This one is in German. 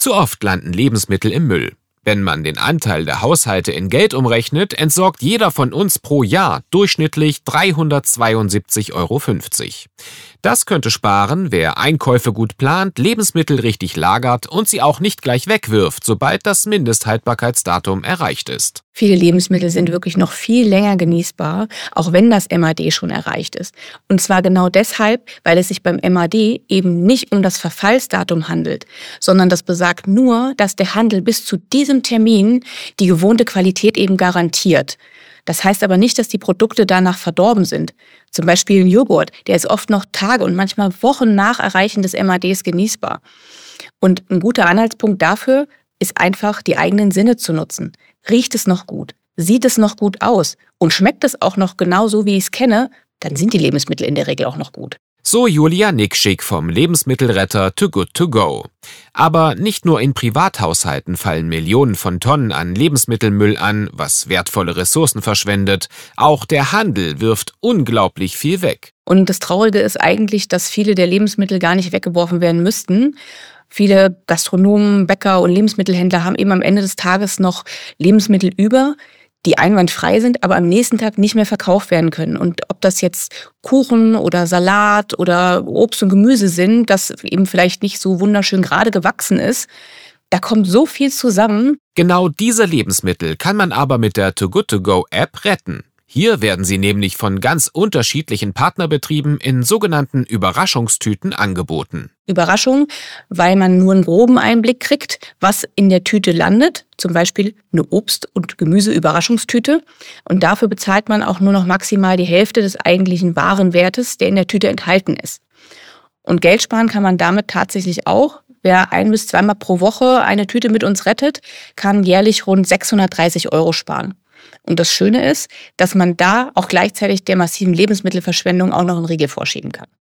Zu oft landen Lebensmittel im Müll. Wenn man den Anteil der Haushalte in Geld umrechnet, entsorgt jeder von uns pro Jahr durchschnittlich 372,50 €. Das könnte sparen, wer Einkäufe gut plant, Lebensmittel richtig lagert und sie auch nicht gleich wegwirft, sobald das Mindesthaltbarkeitsdatum erreicht ist. Viele Lebensmittel sind wirklich noch viel länger genießbar, auch wenn das MAD schon erreicht ist. Und zwar genau deshalb, weil es sich beim MAD eben nicht um das Verfallsdatum handelt, sondern das besagt nur, dass der Handel bis zu diesem Termin die gewohnte Qualität eben garantiert. Das heißt aber nicht, dass die Produkte danach verdorben sind. Zum Beispiel ein Joghurt, der ist oft noch Tage und manchmal Wochen nach Erreichen des MADs genießbar. Und ein guter Anhaltspunkt dafür ist einfach, die eigenen Sinne zu nutzen. Riecht es noch gut? Sieht es noch gut aus? Und schmeckt es auch noch genau so, wie ich es kenne? Dann sind die Lebensmittel in der Regel auch noch gut. So Julia Nikschik vom Lebensmittelretter Too Good To Go. Aber nicht nur in Privathaushalten fallen Millionen von Tonnen an Lebensmittelmüll an, was wertvolle Ressourcen verschwendet. Auch der Handel wirft unglaublich viel weg. Und das Traurige ist eigentlich, dass viele der Lebensmittel gar nicht weggeworfen werden müssten. Viele Gastronomen, Bäcker und Lebensmittelhändler haben eben am Ende des Tages noch Lebensmittel über, die einwandfrei sind, aber am nächsten Tag nicht mehr verkauft werden können. Und ob das jetzt Kuchen oder Salat oder Obst und Gemüse sind, das eben vielleicht nicht so wunderschön gerade gewachsen ist, da kommt so viel zusammen. Genau diese Lebensmittel kann man aber mit der Too Good To Go App retten. Hier werden sie nämlich von ganz unterschiedlichen Partnerbetrieben in sogenannten Überraschungstüten angeboten. Überraschung, weil man nur einen groben Einblick kriegt, was in der Tüte landet. Zum Beispiel eine Obst- und Gemüse-Überraschungstüte. Und dafür bezahlt man auch nur noch maximal die Hälfte des eigentlichen Warenwertes, der in der Tüte enthalten ist. Und Geld sparen kann man damit tatsächlich auch. Wer 1- bis 2-mal pro Woche eine Tüte mit uns rettet, kann jährlich rund 630 € sparen. Und das Schöne ist, dass man da auch gleichzeitig der massiven Lebensmittelverschwendung auch noch einen Riegel vorschieben kann.